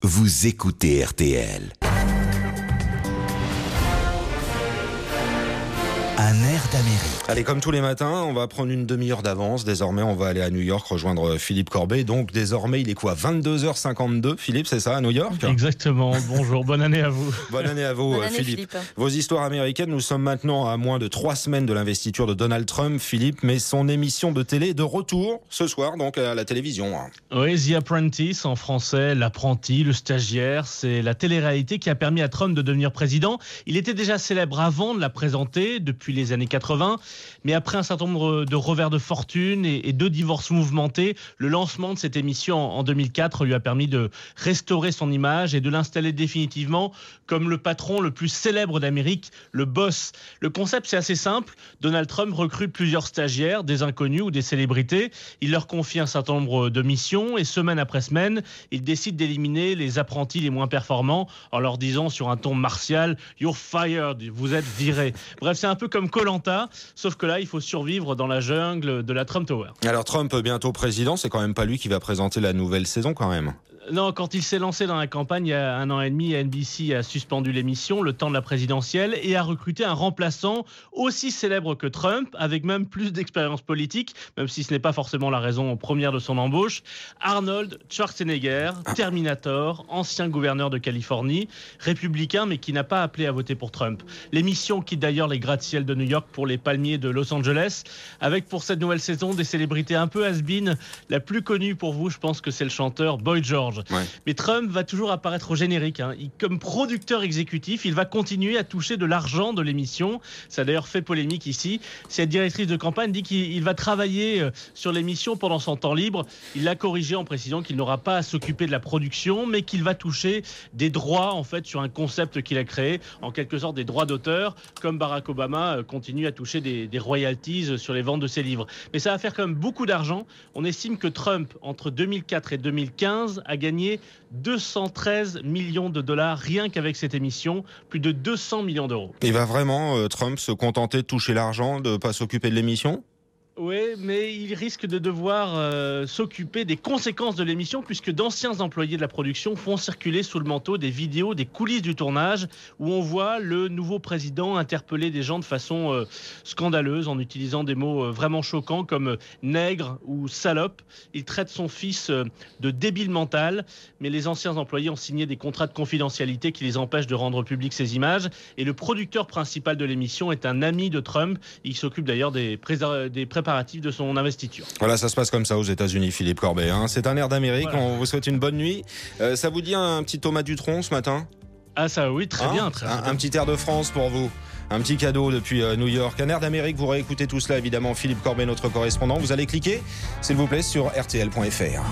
vous écoutez RTL. Un air d'Amérique. Allez, comme tous les matins, on va prendre une demi-heure d'avance. Désormais, on va aller à New York rejoindre Philippe Corbet. Donc, désormais, il est quoi, 22h52, Philippe, c'est ça, à New York ? Exactement. Bonjour, bonne année à vous. Bonne année à vous, Bonne année, Philippe. Vos histoires américaines, nous sommes maintenant à moins de 3 semaines de l'investiture de Donald Trump, Philippe, mais son émission de télé est de retour ce soir, donc à la télévision. Oui, The Apprentice, en français, l'apprenti, le stagiaire, c'est la télé-réalité qui a permis à Trump de devenir président. Il était déjà célèbre avant de la présenter, depuis les années 80, mais après un certain nombre de revers de fortune et 2 divorces mouvementés, le lancement de cette émission en 2004 lui a permis de restaurer son image et de l'installer définitivement comme le patron le plus célèbre d'Amérique, le boss. Le concept, c'est assez simple. Donald Trump recrute plusieurs stagiaires, des inconnus ou des célébrités. Il leur confie un certain nombre de missions et semaine après semaine, il décide d'éliminer les apprentis les moins performants en leur disant sur un ton martial « You're fired », vous êtes virés. Bref, c'est un peu comme Koh-Lanta, sauf que là, il faut survivre dans la jungle de la Trump Tower. Alors Trump, bientôt président, c'est quand même pas lui qui va présenter la nouvelle saison quand même. Non, quand il s'est lancé dans la campagne il y a 1 an et demi, NBC a suspendu l'émission le temps de la présidentielle et a recruté un remplaçant aussi célèbre que Trump, avec même plus d'expérience politique, même si ce n'est pas forcément la raison première de son embauche. Arnold Schwarzenegger, Terminator, ancien gouverneur de Californie, républicain mais qui n'a pas appelé à voter pour Trump. L'émission quitte d'ailleurs les gratte-ciel de New York pour les palmiers de Los Angeles, avec pour cette nouvelle saison des célébrités un peu has-been. La plus connue pour vous, je pense que c'est le chanteur Boy George. Ouais. Mais Trump va toujours apparaître au générique. Comme producteur exécutif, il va continuer à toucher de l'argent de l'émission. Ça a d'ailleurs fait polémique ici. Cette directrice de campagne dit qu'il va travailler sur l'émission pendant son temps libre. Il l'a corrigé en précisant qu'il n'aura pas à s'occuper de la production, mais qu'il va toucher des droits en fait sur un concept qu'il a créé, en quelque sorte des droits d'auteur, comme Barack Obama continue à toucher des royalties sur les ventes de ses livres. Mais ça va faire quand même beaucoup d'argent. On estime que Trump, entre 2004 et 2015, a gagné 213 millions de dollars rien qu'avec cette émission, plus de 200 millions d'euros. Il va vraiment, Trump, se contenter de toucher l'argent, de ne pas s'occuper de l'émission ? Oui, mais il risque de devoir s'occuper des conséquences de l'émission puisque d'anciens employés de la production font circuler sous le manteau des vidéos des coulisses du tournage où on voit le nouveau président interpeller des gens de façon scandaleuse en utilisant des mots vraiment choquants comme nègre ou salope. Il traite son fils de débile mental, mais les anciens employés ont signé des contrats de confidentialité qui les empêchent de rendre publiques ces images. Et le producteur principal de l'émission est un ami de Trump. Il s'occupe d'ailleurs des préparatifs de son investiture. Voilà, ça se passe comme ça aux États-Unis, Philippe Corbet. C'est un air d'Amérique. Voilà. On vous souhaite une bonne nuit. Ça vous dit un petit Thomas Dutronc ce matin ? Ah ça oui, très bien. Un petit air de France pour vous. Un petit cadeau depuis New York. Un air d'Amérique. Vous réécoutez tout cela évidemment. Philippe Corbet, notre correspondant. Vous allez cliquer, s'il vous plaît, sur rtl.fr.